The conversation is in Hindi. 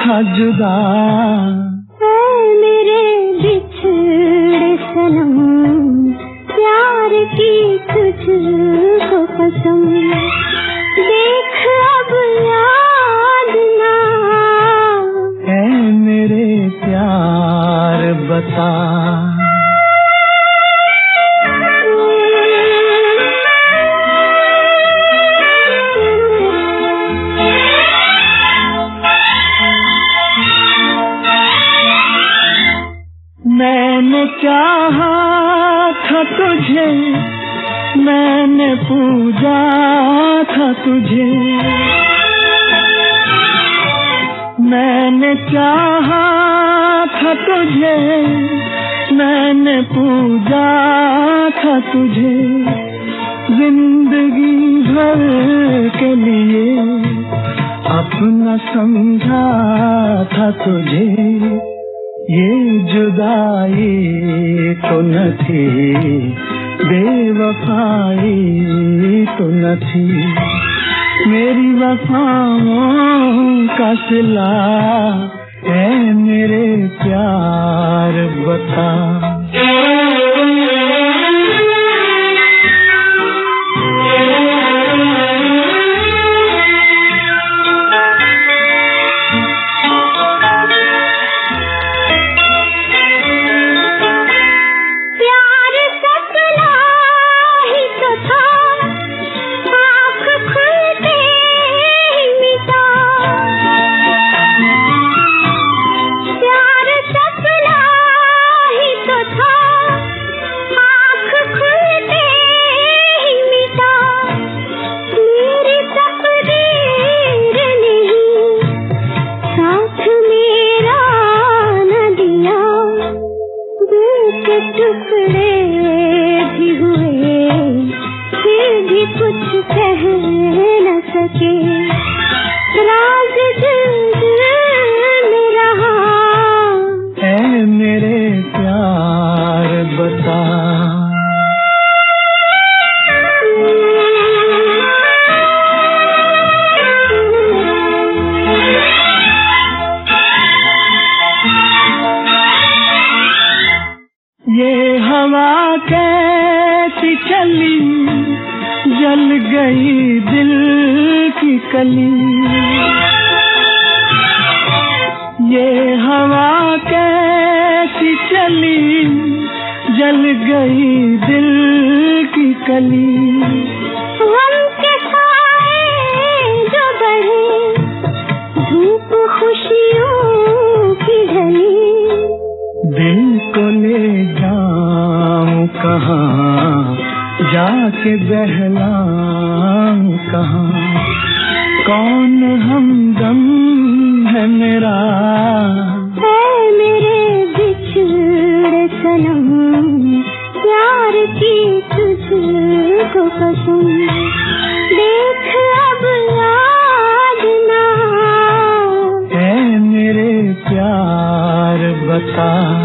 था जुदा। मेरे बिछड़े सनम, प्यार की तुझको कसम, देख अब याद ना है मेरे प्यार बता। मैंने चाहा था तुझे, मैंने पूजा था तुझे, मैंने चाहा था तुझे, मैंने पूजा था तुझे, जिंदगी भर के लिए अपना समझा था तुझे। ये जुदाई तो न थी, बेवफाई तो न थी, मेरी वफाओं का सिला है मेरे प्यार बता। टुकड़े भी हुए, फिर भी कुछ कह न सके, राज दिल में रहा है मेरे प्यार बता। ये हवा कैसी चली, जल गई दिल की कली। ये हवा कैसी चली, जल गई दिल की कली। गम के साए जो बढ़े, धूप खुशियों की ढली, दिल को ले जाऊं कहाँ, जाके बहलाऊं कहाँ, कौन हमदम है मेरा, है मेरे बिछड़े सनम, प्यार की तुझको कसम, देख अब याद ना है मेरे प्यार बता।